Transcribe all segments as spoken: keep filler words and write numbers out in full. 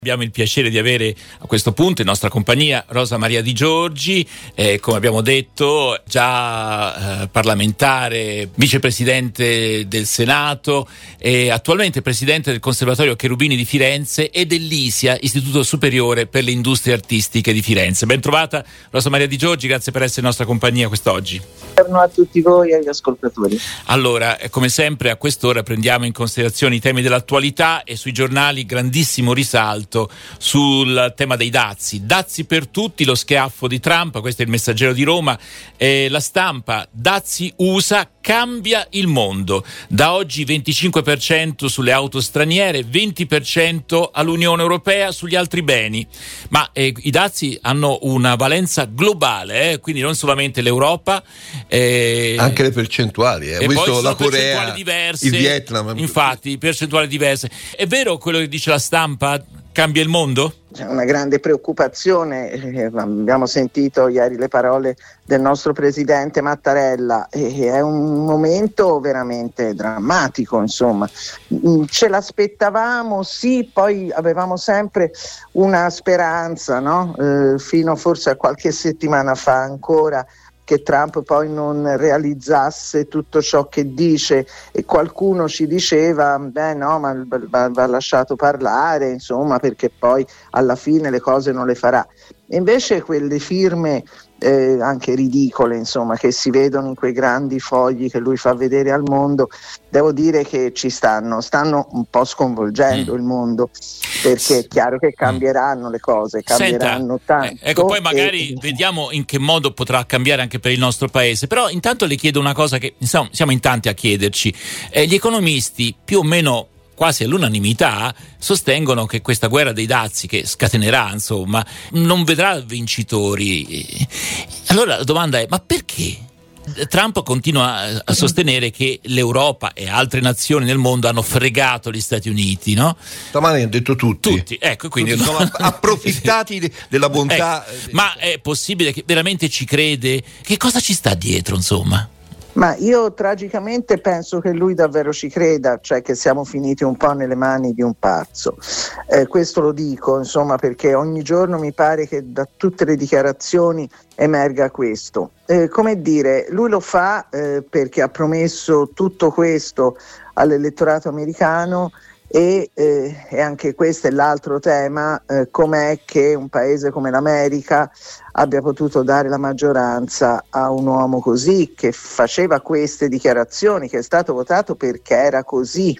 Abbiamo il piacere di avere a questo punto in nostra compagnia Rosa Maria Di Giorgi, eh, come abbiamo detto già eh, parlamentare, vicepresidente del Senato e attualmente presidente del Conservatorio Cherubini di Firenze e dell'I S I A, Istituto Superiore per le Industrie Artistiche di Firenze. Ben trovata Rosa Maria Di Giorgi, grazie per essere in nostra compagnia quest'oggi. Buongiorno a tutti voi e agli ascoltatori. Allora, come sempre a quest'ora prendiamo in considerazione i temi dell'attualità e sui giornali grandissimo risalto sul tema dei dazi. Dazi per tutti, lo schiaffo di Trump, questo è il Messaggero di Roma. Eh, la Stampa, dazi U S A, cambia il mondo. Da oggi venticinque per cento sulle auto straniere, venti per cento all'Unione Europea sugli altri beni. Ma eh, i dazi hanno una valenza globale, eh? Quindi non solamente l'Europa. Eh, Anche le percentuali. Eh. E visto poi sono la Corea, percentuali diverse, il Vietnam. Infatti, percentuali diverse. È vero quello che dice la Stampa? Cambia il mondo? C'è una grande preoccupazione, eh, abbiamo sentito ieri le parole del nostro presidente Mattarella, eh, è un momento veramente drammatico, insomma. Ce l'aspettavamo, sì, poi avevamo sempre una speranza, no? Eh, fino forse a qualche settimana fa ancora, che Trump poi non realizzasse tutto ciò che dice, e qualcuno ci diceva beh no, ma va, va lasciato parlare, insomma, perché poi alla fine le cose non le farà. E invece quelle firme eh, anche ridicole, insomma, che si vedono in quei grandi fogli che lui fa vedere al mondo, devo dire che ci stanno, stanno un po' sconvolgendo mm. il mondo, perché è chiaro che cambieranno le cose, cambieranno Senta, tanto. Eh, ecco, poi magari e... vediamo in che modo potrà cambiare anche per il nostro paese, però intanto le chiedo una cosa che insomma, siamo in tanti a chiederci. Eh, gli economisti più o meno quasi all'unanimità sostengono che questa guerra dei dazi che scatenerà, insomma, non vedrà vincitori. Allora la domanda è: ma perché? Trump continua a sostenere che l'Europa e altre nazioni nel mondo hanno fregato gli Stati Uniti, no? Stamani hanno detto tutti. Tutti, ecco, quindi tutti sono approfittati della bontà. Ecco, ma è possibile che veramente ci crede? Che cosa ci sta dietro, insomma? Ma io tragicamente penso che lui davvero ci creda, cioè che siamo finiti un po' nelle mani di un pazzo. Eh, questo lo dico, insomma, perché ogni giorno mi pare che da tutte le dichiarazioni emerga questo. Eh, come dire, lui lo fa eh, perché ha promesso tutto questo all'elettorato americano. E, eh, e anche questo è l'altro tema, eh, com'è che un paese come l'America abbia potuto dare la maggioranza a un uomo così, che faceva queste dichiarazioni, che è stato votato perché era così.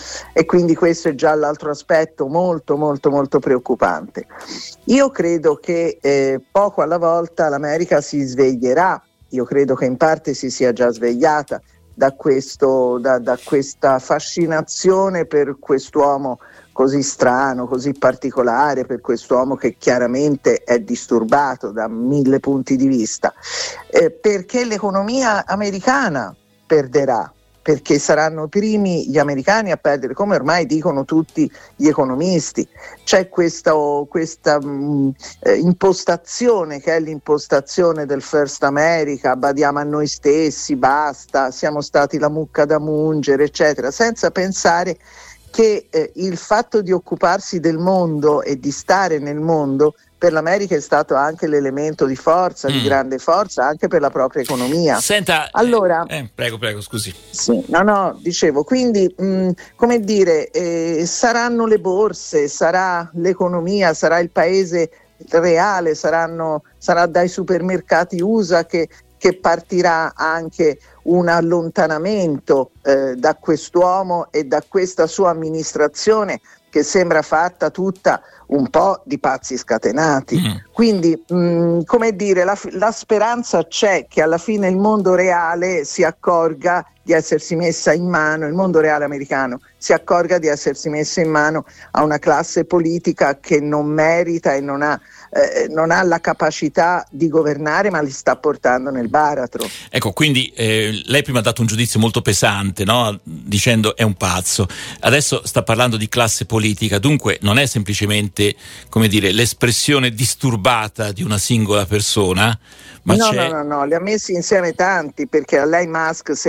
E quindi questo è già l'altro aspetto molto molto molto preoccupante. Io credo che eh, poco alla volta l'America si sveglierà, io credo che in parte si sia già svegliata da questo, da, da questa fascinazione per quest'uomo così strano, così particolare, per quest'uomo che chiaramente è disturbato da mille punti di vista, eh, perché l'economia americana perderà, perché saranno i primi gli americani a perdere, come ormai dicono tutti gli economisti. C'è questa, questa mh, eh, impostazione che è l'impostazione del First America, badiamo a noi stessi, basta, siamo stati la mucca da mungere, eccetera, senza pensare che eh, il fatto di occuparsi del mondo e di stare nel mondo per l'America è stato anche l'elemento di forza, mm. di grande forza, anche per la propria economia. Senta, allora, eh, prego, prego, scusi. Sì, no, no, dicevo, quindi, mh, come dire, eh, saranno le borse, sarà l'economia, sarà il paese reale, saranno, sarà dai supermercati U S A che, che partirà anche un allontanamento eh, da quest'uomo e da questa sua amministrazione, che sembra fatta tutta un po' di pazzi scatenati. Mm. Quindi, mh, come dire, la, la speranza c'è che alla fine il mondo reale si accorga di essersi messa in mano, il mondo reale americano si accorga di essersi messa in mano a una classe politica che non merita e non ha, eh, non ha la capacità di governare, ma li sta portando nel baratro. Ecco, quindi eh, lei prima ha dato un giudizio molto pesante, no? Dicendo è un pazzo. Adesso sta parlando di classe politica, dunque non è semplicemente, come dire, l'espressione disturbata di una singola persona, ma no, c'è... no, no, no, li ha messi insieme tanti, perché a lei Musk sembra una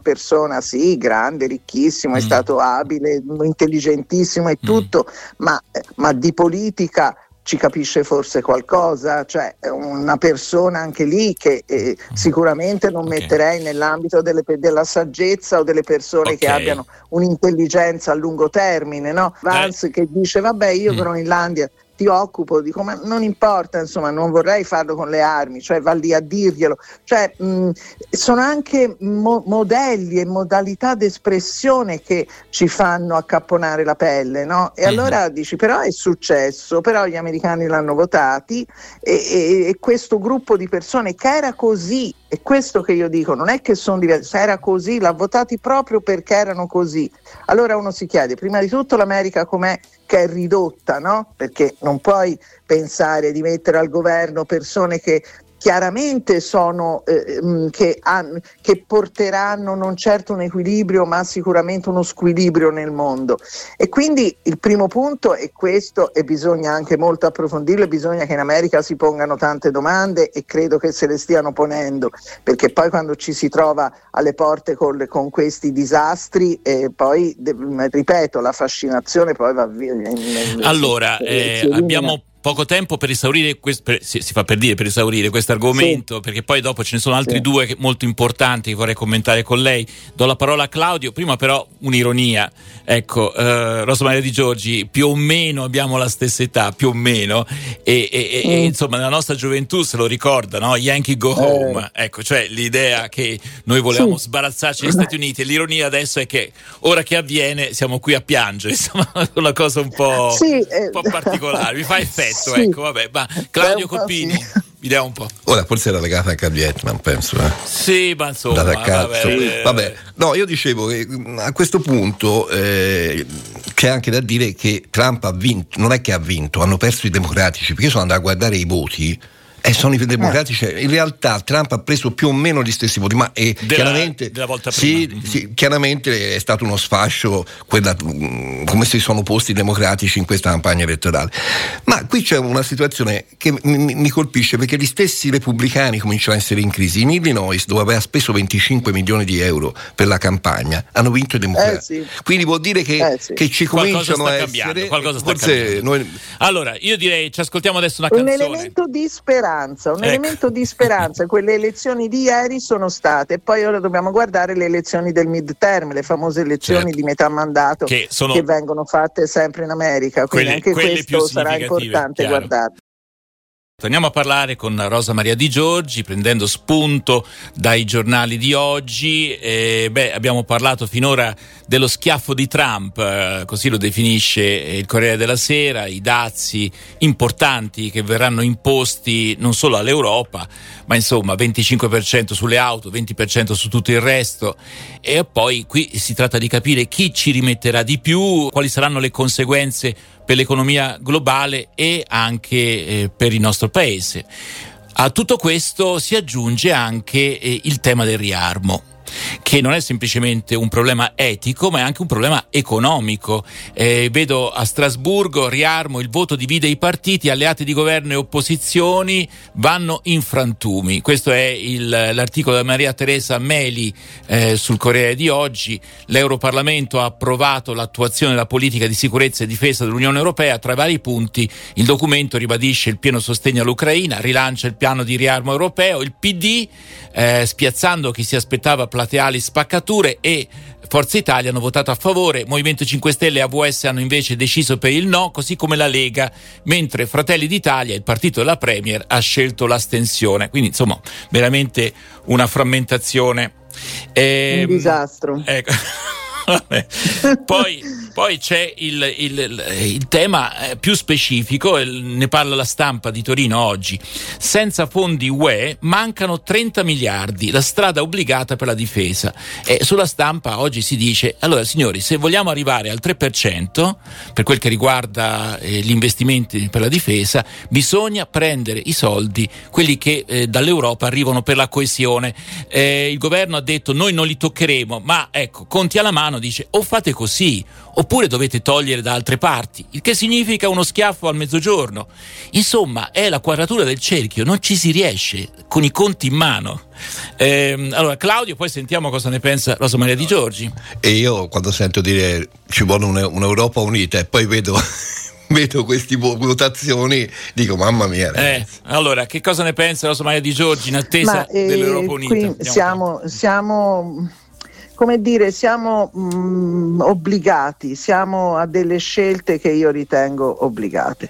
persona sì, grande, ricchissimo, mm. è stato abile, intelligentissimo e mm. tutto, ma, ma di politica ci capisce forse qualcosa, cioè una persona anche lì che eh, sicuramente non okay. metterei nell'ambito delle, della saggezza o delle persone okay. che abbiano un'intelligenza a lungo termine, no? Vance eh. che dice vabbè io mm. Groenlandia ti occupo, dico ma non importa, insomma non vorrei farlo con le armi, cioè va lì a dirglielo, cioè mh, sono anche mo- modelli e modalità d'espressione che ci fanno accapponare la pelle, no? E mm-hmm. allora dici però è successo, però gli americani l'hanno votati e, e, e questo gruppo di persone che era così, è questo che io dico, non è che sono diversi, era così, l'ha votati proprio perché erano così. Allora uno si chiede, prima di tutto l'America com'è che è ridotta, no? Perché non puoi pensare di mettere al governo persone che chiaramente sono eh, che, han, che porteranno non certo un equilibrio ma sicuramente uno squilibrio nel mondo, e quindi il primo punto è questo e bisogna anche molto approfondirlo, bisogna che in America si pongano tante domande e credo che se le stiano ponendo, perché poi quando ci si trova alle porte con, con questi disastri eh, poi de, ripeto la fascinazione poi va via. Allora eh, abbiamo poco tempo per esaurire questo, per, si, si fa per dire per esaurire questo argomento, sì. perché poi dopo ce ne sono altri sì. due che, molto importanti che vorrei commentare con lei. Do la parola a Claudio, prima però un'ironia, ecco, eh, Rosa Maria Di Giorgi, più o meno abbiamo la stessa età, più o meno, e, e, mm. e insomma nella nostra gioventù se lo ricorda, no? Yankee go home, eh. ecco, cioè l'idea che noi volevamo sì. sbarazzarci dagli Stati Uniti, e l'ironia adesso è che ora che avviene siamo qui a piangere, insomma una cosa un po', sì, eh. un po' particolare, mi fa effetto. Sì. Ecco, vabbè, ma Claudio Coppini, sì. vediamo un po'. Ora forse era legata anche al Vietnam, penso. Eh. Sì, ma insomma, vabbè, eh, vabbè. No, io dicevo che a questo punto eh, c'è anche da dire che Trump ha vinto, non è che ha vinto, hanno perso i democratici, perché io sono andato a guardare i voti. E sono i democratici, eh. in realtà Trump ha preso più o meno gli stessi voti, ma è della, chiaramente, della volta sì, prima. Sì, chiaramente è stato uno sfascio quella, come si sono posti i democratici in questa campagna elettorale. Ma qui c'è una situazione che mi, mi colpisce, perché gli stessi repubblicani cominciano a essere in crisi. In Illinois, dove aveva speso venticinque milioni di euro per la campagna, hanno vinto i democratici. Eh sì. Quindi vuol dire che, eh sì. che ci qualcosa cominciano a essere qualcosa sta forse noi... Allora, io direi ci ascoltiamo adesso una canzone. Un elemento di speranza. Un ecco. elemento di speranza, quelle elezioni di ieri sono state, e poi ora dobbiamo guardare le elezioni del midterm, le famose elezioni certo. di metà mandato che, sono... che vengono fatte sempre in America, quindi quelle, anche quelle questo sarà importante chiaro. guardare. Torniamo a parlare con Rosa Maria Di Giorgi, prendendo spunto dai giornali di oggi. Eh, beh, abbiamo parlato finora dello schiaffo di Trump, eh, così lo definisce il Corriere della Sera, i dazi importanti che verranno imposti non solo all'Europa, ma insomma venticinque per cento sulle auto, venti per cento su tutto il resto, e poi qui si tratta di capire chi ci rimetterà di più, quali saranno le conseguenze per l'economia globale e anche eh, per il nostro paese. A tutto questo si aggiunge anche eh, il tema del riarmo, che non è semplicemente un problema etico, ma è anche un problema economico. Eh, vedo a Strasburgo, riarmo, il voto divide i partiti, alleati di governo e opposizioni vanno in frantumi. Questo è il, l'articolo di Maria Teresa Meli eh, sul Corriere di oggi. L'Europarlamento ha approvato l'attuazione della politica di sicurezza e difesa dell'Unione Europea. Tra i vari punti, il documento ribadisce il pieno sostegno all'Ucraina, rilancia il piano di riarmo europeo. Il P D, eh, spiazzando chi si aspettava plateali spaccature, e Forza Italia hanno votato a favore, Movimento cinque Stelle e A V S hanno invece deciso per il no, così come la Lega, mentre Fratelli d'Italia, il partito della Premier, ha scelto l'astensione. Quindi insomma veramente una frammentazione. E, un disastro. Ecco. poi, poi c'è il, il, il tema più specifico, ne parla la Stampa di Torino oggi. Senza fondi U E mancano trenta miliardi, la strada obbligata per la difesa. E sulla Stampa oggi si dice: allora signori, se vogliamo arrivare al tre per cento per quel che riguarda eh, gli investimenti per la difesa, bisogna prendere i soldi, quelli che eh, dall'Europa arrivano per la coesione. Eh, il governo ha detto: noi non li toccheremo, ma ecco, conti alla mano, dice: o fate così oppure dovete togliere da altre parti, il che significa uno schiaffo al mezzogiorno. Insomma, è la quadratura del cerchio, non ci si riesce con i conti in mano. Eh, allora Claudio, poi sentiamo cosa ne pensa Rosa Maria Di Giorgi. E io quando sento dire ci vuole un'Europa unita e poi vedo vedo queste votazioni, dico mamma mia. Eh, allora, che cosa ne pensa Rosa Maria Di Giorgi in attesa Ma, eh, dell'Europa Unita? Siamo, siamo, come dire, siamo mh, obbligati, siamo a delle scelte che io ritengo obbligate.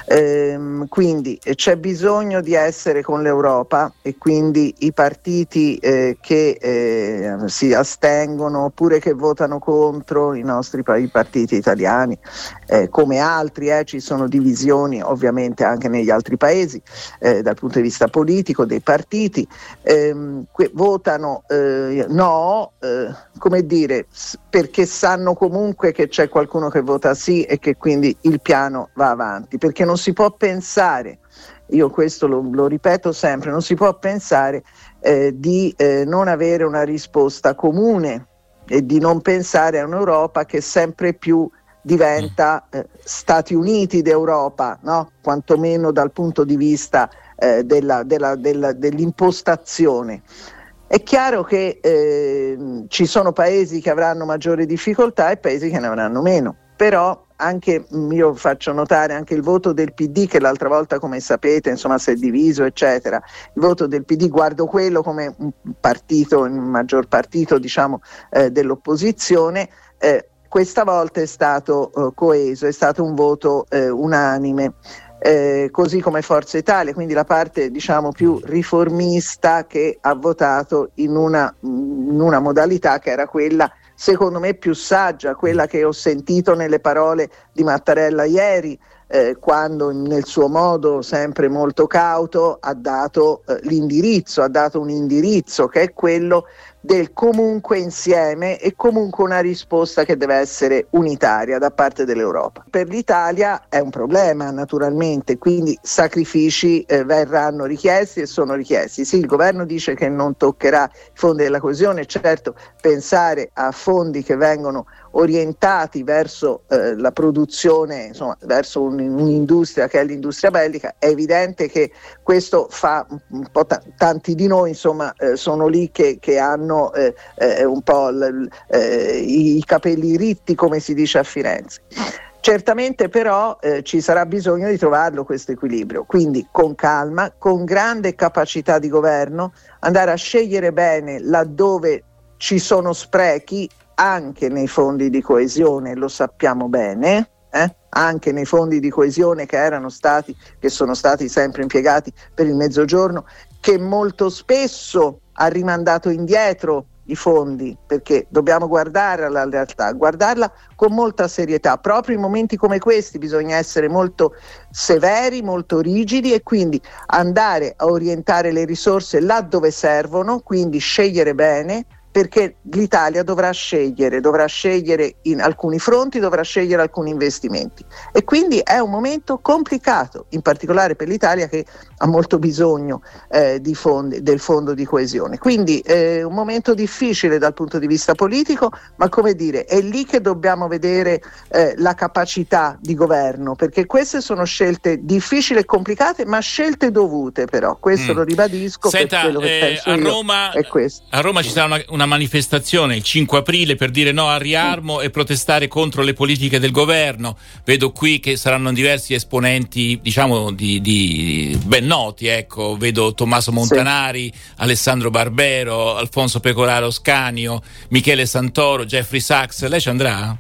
Ehm, quindi c'è bisogno di essere con l'Europa e quindi i partiti eh, che eh, si astengono oppure che votano contro, i nostri i partiti italiani, eh, come altri, eh, ci sono divisioni ovviamente anche negli altri paesi eh, dal punto di vista politico dei partiti, ehm, que- votano eh, no, eh, come dire, perché sanno comunque che c'è qualcuno che vota sì e che quindi il piano va avanti, perché non si può pensare, io questo lo, lo ripeto sempre, non si può pensare eh, di eh, non avere una risposta comune e di non pensare a un'Europa che sempre più diventa eh, Stati Uniti d'Europa, no? Quantomeno dal punto di vista eh, della, della, della, dell'impostazione. È chiaro che eh, ci sono paesi che avranno maggiori difficoltà e paesi che ne avranno meno, però anche io faccio notare anche il voto del P D, che l'altra volta, come sapete, insomma, si è diviso eccetera. Il voto del P D, guardo quello come un partito, un maggior partito diciamo eh, dell'opposizione, eh, questa volta è stato eh, coeso, è stato un voto eh, unanime. Eh, così come Forza Italia, quindi la parte diciamo più riformista che ha votato in una, in una modalità che era quella secondo me più saggia, quella che ho sentito nelle parole di Mattarella ieri, eh, quando nel suo modo sempre molto cauto ha dato eh, l'indirizzo, ha dato un indirizzo che è quello del comunque insieme e comunque una risposta che deve essere unitaria da parte dell'Europa. Per l'Italia è un problema naturalmente, quindi sacrifici eh, verranno richiesti e sono richiesti. Sì, il governo dice che non toccherà i fondi della coesione, certo pensare a fondi che vengono orientati verso eh, la produzione, insomma verso un, un'industria che è l'industria bellica, è evidente che questo fa un po' t- tanti di noi insomma eh, sono lì che, che hanno Eh, eh, un po' l, eh, i capelli ritti, come si dice a Firenze. Certamente però eh, ci sarà bisogno di trovarlo questo equilibrio, quindi con calma, con grande capacità di governo, andare a scegliere bene laddove ci sono sprechi anche nei fondi di coesione, lo sappiamo bene, eh? anche nei fondi di coesione che erano stati, che sono stati sempre impiegati per il Mezzogiorno, che molto spesso ha rimandato indietro i fondi, perché dobbiamo guardare alla realtà, guardarla con molta serietà. Proprio in momenti come questi bisogna essere molto severi, molto rigidi e quindi andare a orientare le risorse là dove servono, quindi scegliere bene, perché l'Italia dovrà scegliere, dovrà scegliere in alcuni fronti, dovrà scegliere alcuni investimenti e quindi è un momento complicato, in particolare per l'Italia che ha molto bisogno eh, di fondi, del fondo di coesione. Quindi è eh, un momento difficile dal punto di vista politico, ma come dire, è lì che dobbiamo vedere eh, la capacità di governo, perché queste sono scelte difficili e complicate, ma scelte dovute però, questo mm. lo ribadisco. Senta, per quello che eh, penso a io Roma, è questo. A Roma ci sarà una, una manifestazione il cinque aprile per dire no al riarmo mm. e protestare contro le politiche del governo. Vedo qui che saranno diversi esponenti, diciamo, di, di ben noti, ecco, vedo Tommaso Montanari, sì. Alessandro Barbero, Alfonso Pecoraro Scanio, Michele Santoro, Jeffrey Sachs. Lei ci andrà?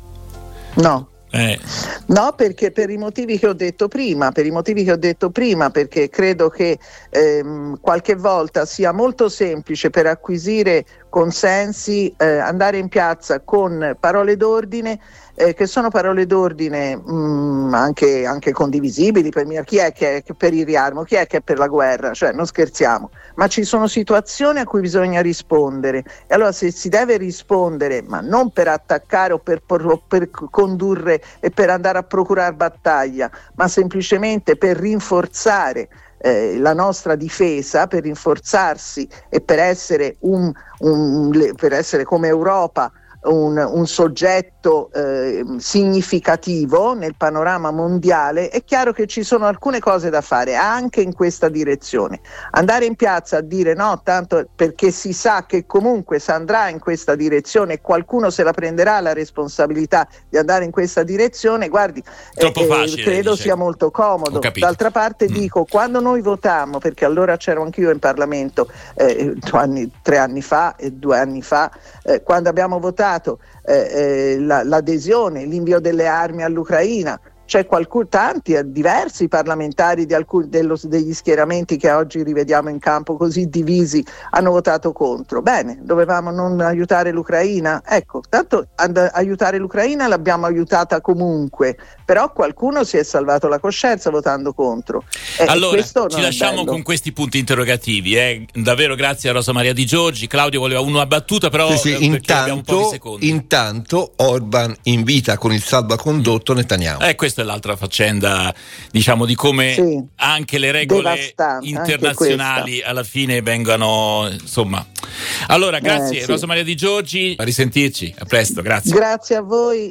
No. Eh. No, perché per i motivi che ho detto prima, per i motivi che ho detto prima, perché credo che ehm, qualche volta sia molto semplice per acquisire consensi eh, andare in piazza con parole d'ordine eh, che sono parole d'ordine mh, anche, anche condivisibili per me. Chi è che è per il riarmo, chi è che è per la guerra, cioè non scherziamo, ma ci sono situazioni a cui bisogna rispondere e allora se si deve rispondere, ma non per attaccare o per, por, per condurre e per andare a procurare battaglia, ma semplicemente per rinforzare Eh, la nostra difesa, per rinforzarsi e per essere un, un per essere come Europa un, un soggetto fatto eh, significativo nel panorama mondiale, è chiaro che ci sono alcune cose da fare anche in questa direzione. Andare in piazza a dire no, tanto perché si sa che comunque si andrà in questa direzione e qualcuno se la prenderà la responsabilità di andare in questa direzione, guardi, Troppo eh, facile, credo dice. sia molto comodo. D'altra parte mm. dico, quando noi votammo, perché allora c'ero anch'io in Parlamento eh, due anni, tre anni fa e due anni fa, eh, quando abbiamo votato eh, eh, la, l'adesione, l'invio delle armi all'Ucraina, c'è qualcuno, tanti, diversi parlamentari di alcuni dello, degli schieramenti che oggi rivediamo in campo così divisi hanno votato contro. Bene, dovevamo non aiutare l'Ucraina? Ecco, tanto and- aiutare l'Ucraina l'abbiamo aiutata comunque, però qualcuno si è salvato la coscienza votando contro. Eh, allora, ci lasciamo con questi punti interrogativi. Eh. Davvero grazie a Rosa Maria Di Giorgi. Claudio voleva una battuta, però sì, sì, eh, intanto, abbiamo un po' di secondi. Intanto Orban invita con il salvacondotto Netanyahu. Eh, questa è l'altra faccenda, diciamo, di come sì, anche le regole internazionali alla fine vengano, insomma. Allora, grazie eh, sì. Rosa Maria Di Giorgi, a risentirci, a presto, grazie. Grazie a voi.